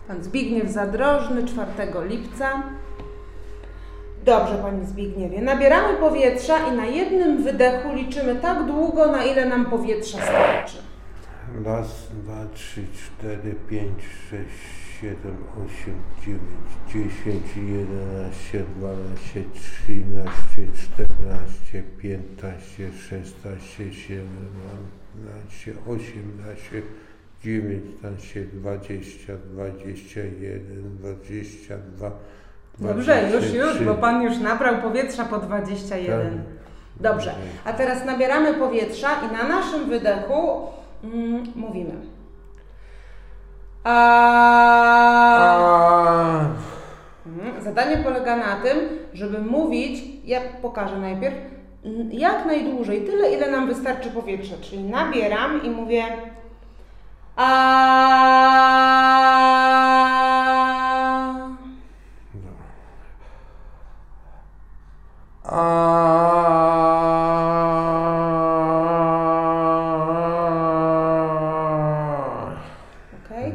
Pan Zbigniew Zadrożny, 4 lipca. Dobrze, Panie Zbigniewie. Nabieramy powietrza i na jednym wydechu liczymy tak długo, na ile nam powietrza starczy. 1, 2, 3, 4, 5, 6, 7, 8, 9, 10, 11, 12, 13, 14, 15, 16, 17, 18, 19, 20, 21, 22. Dobrze, już, bo Pan już nabrał powietrza po 21. Dobrze, a teraz nabieramy powietrza i na naszym wydechu mówimy. Zadanie polega na tym, żeby mówić, ja pokażę najpierw, jak najdłużej, tyle ile nam wystarczy powietrza, czyli nabieram i mówię okej?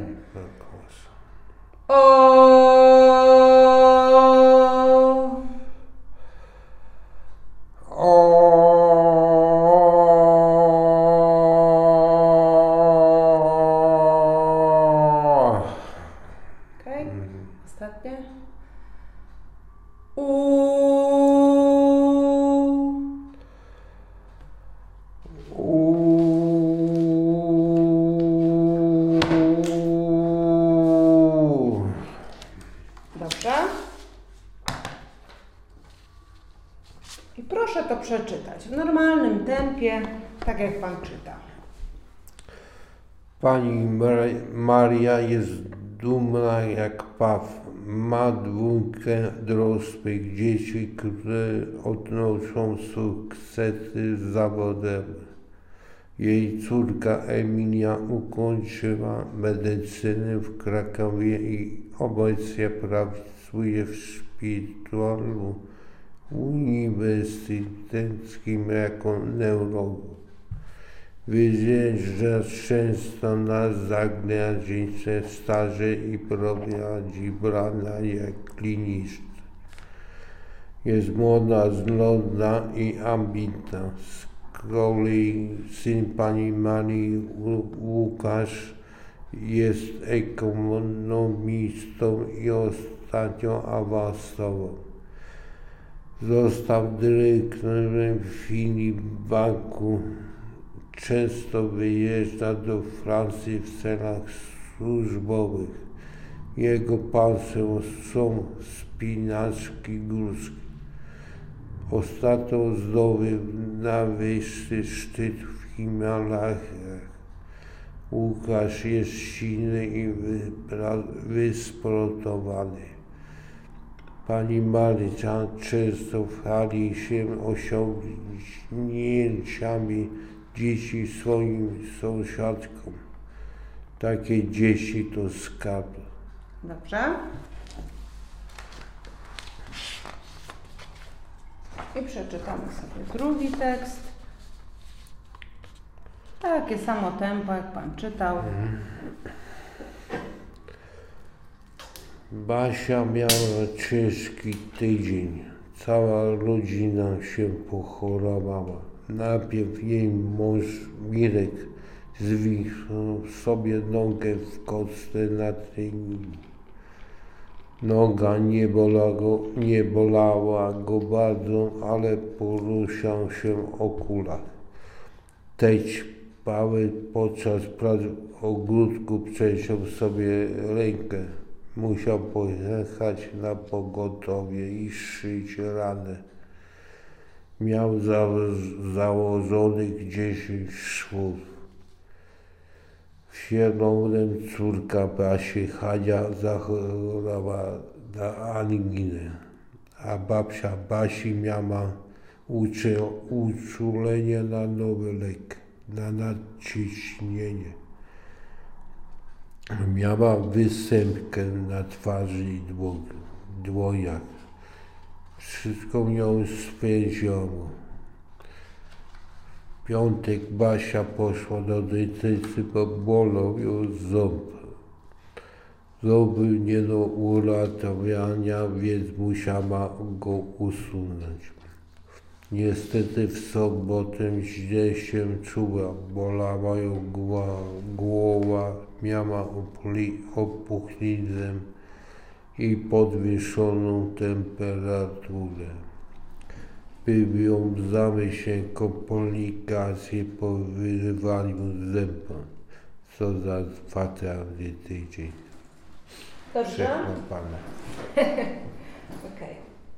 Ostatnie. Dobrze. I proszę to przeczytać w normalnym tempie, tak jak Pan czyta. Pani Maria jest dumna jak paw. Ma 2 dorosłych dzieci, które odnoszą sukcesy zawodowe. Jej córka Emilia ukończyła medycynę w Krakowie i obecnie pracuje w szpitalu uniwersyteckim jako neurolog. Wyjeżdża często na zagraniczne staże i prowadzi badania kliniczne. Jest młoda, zdolna i ambitna. Z kolei syn pani Marii, Łukasz, jest ekonomistą i ostatnio awansował. Został dyrektorem Filibanku. Często wyjeżdża do Francji w celach służbowych. Jego pasją są wspinaczki górskie. Ostatnio zdobył najwyższy szczyt w Himalajach. Łukasz jest silny i wysportowany. Pani Marysia często chwali się osiągnięciami dzieci swoim sąsiadkom. Takie dzieci to skarb. Dobrze. I przeczytamy sobie drugi tekst. Takie samo tempo, jak Pan czytał. Basia miała ciężki tydzień. Cała rodzina się pochorowała. Najpierw jej mąż Mirek zwichnął sobie nogę w kostce na treningu. Noga nie bolała go bardzo, ale poruszał się o kulach. Teść Paweł podczas prac w ogródku przeciął sobie rękę. Musiał pojechać na pogotowie i szyć ranę. Miał założonych 10 szwów. W sierpniu córka Basi, Hania, zachorowała na anginę, a babcia Basi miała uczulenie na nowy lek, na nadciśnienie. Miała wysępkę na twarzy i dłoniach. Wszystko ją spędziło. W piątek Basia poszła do dentysty, bo bolał ją ząb. Zrobił nie do uratowania, więc musiała go usunąć. Niestety w sobotę źle się czuła, bolała ją głowa, miała opuchlinę i podwyższoną temperaturę. Był ją zamyśleń komplikacje po wyrywaniu zęba. Co za fatalny tydzień. Dobrze? Przekopane. Okej.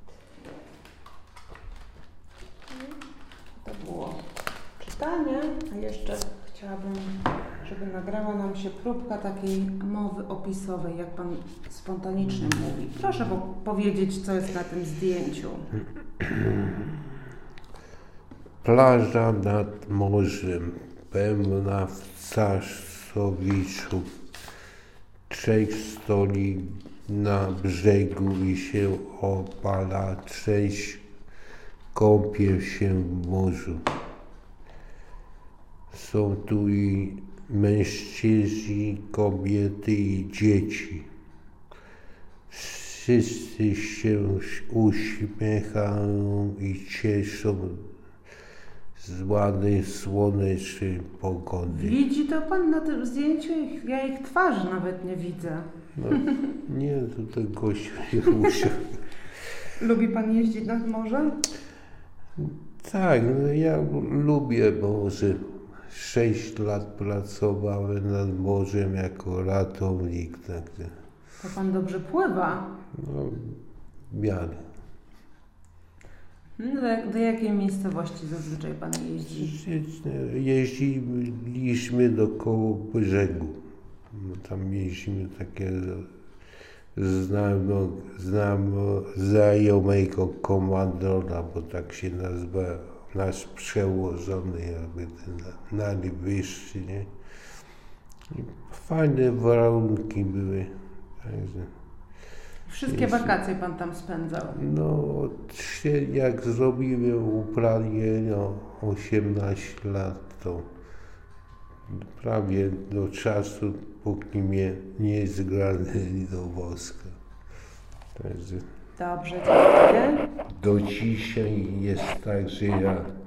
To było czytanie, a jeszcze chciałabym, żeby nagrała nam się próbka takiej mowy opisowej, jak Pan spontanicznie mówi. Proszę powiedzieć, co jest na tym zdjęciu. Plaża nad morzem, pełna wcasowiczów. 3 stoi na brzegu i się opala, 6 kąpie się w morzu. Są tu i mężczyźni, kobiety i dzieci. Wszyscy się uśmiechają i cieszą z ładnej, słonecznej pogody. Widzi to Pan na tym zdjęciu? Ja ich twarzy nawet nie widzę. No, nie, to ten gościu nie muszę. Lubi Pan jeździć nad morze? Tak, no ja lubię morze. 6 lat pracowałem nad morzem jako ratownik. Także, To Pan dobrze pływa. no, w miarę. Do jakiej miejscowości zazwyczaj Pan jeździ? Jeździliśmy do koło brzegu. No, tam mieliśmy takie znajomego komandora, bo tak się nazywa nasz przełożony, jakby ten najwyższy, nie? I fajne warunki były. Także Wszystkie wakacje Pan tam spędzał. no, jak zrobiłem uprawnienie, no, 18 lat, to prawie do czasu, póki mnie nie zgarnęli do wojska. Także Dobrze, dziękuję. do dzisiaj jest tak, że ja